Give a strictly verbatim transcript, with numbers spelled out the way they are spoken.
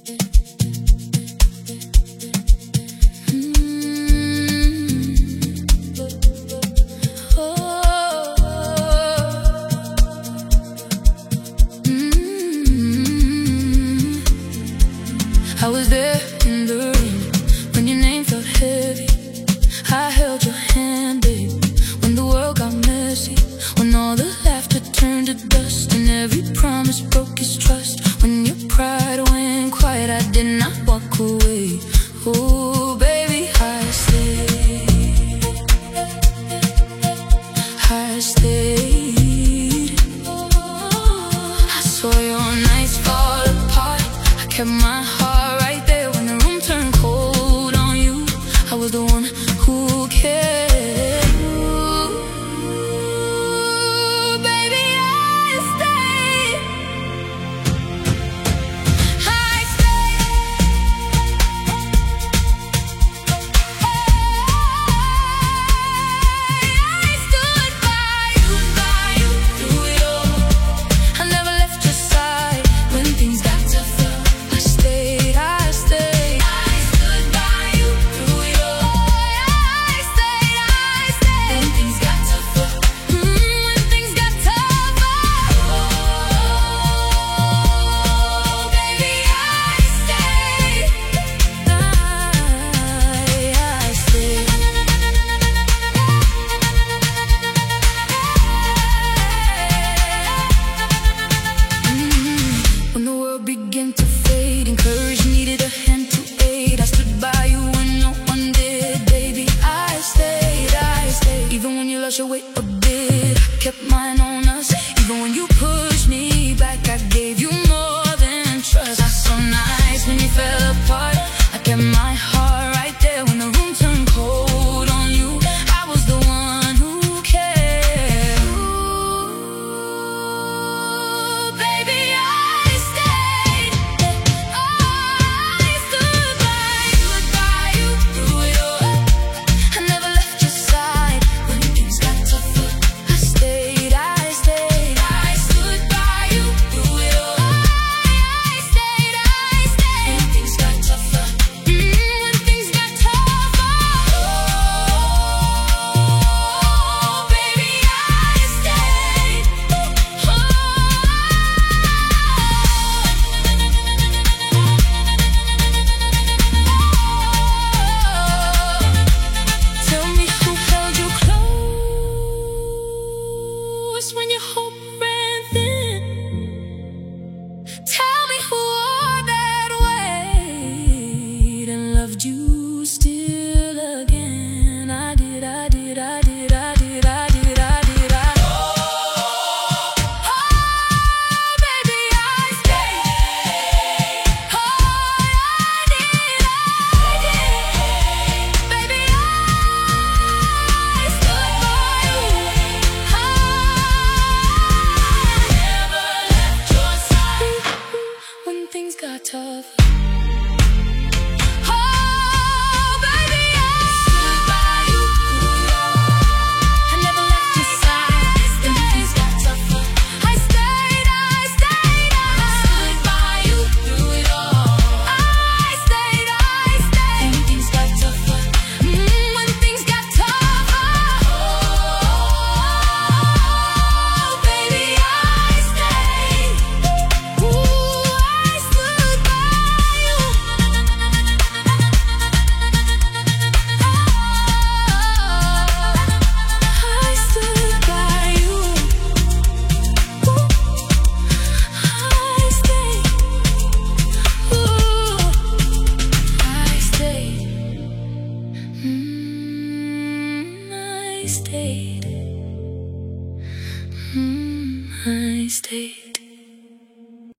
I was there in the rain when your name felt heavy. I held your hand, babe, when the world got messy, when all the laughter turned to dust and every promise broke his trust. When your pride went quiet, I did not walk away. Oh, baby, I stayed. I stayed. I saw your nights fall apart. I kept my heart right there when the room turned cold on you. I was the one who cared. Ooh, baby, I stayed. I stayed. I stood by you, by you through it all. I never left your side when things got tougher. I stayed, I stayed. I stood by you through it all. I stayed, I stayed. When things got tougher. Mm, when things got tougher. Oh, baby, I stayed. I, I stayed. Mm, when the world began to fade and courage needed a hand to aid, I stood by you when no one did. Baby, I stayed, I stayed. Even when you lost your way a bit, I kept mine on us. Even when you pushed me back, I gave you more than trust. I saw nights when you fell apart. I kept my heart right there when the room turned cold on you. I was the one who cared. Ooh, baby, I stayed. I stood by you, by you through it all. I never left your side when things got tougher. I stayed, I stayed. I stood by you through it all. I stayed, I stayed. When things got tougher. Mm, when things got tougher. Oh, baby, I stayed. Oh, tell me who held you close when your hope ran thin. Tell me who wore that weight and loved you still again. I did, I did, I did, I did, I did, I did, I did. Oh, baby, I stayed. Oh, I did, I did. Baby, I stood by you. I never left your side when things got tough. Oh, baby, I stood by you. I never left your side when things got tougher. I stayed, I stayed, I stood by you through it all. I stayed, I stayed. When things got tougher. Mm, when things got tougher. Oh, baby, I stayed. Ooh, I stood by you. I stood by you. Ooh, I stayed. Ooh, I stayed. Mm, I stayed. Mm, I stayed.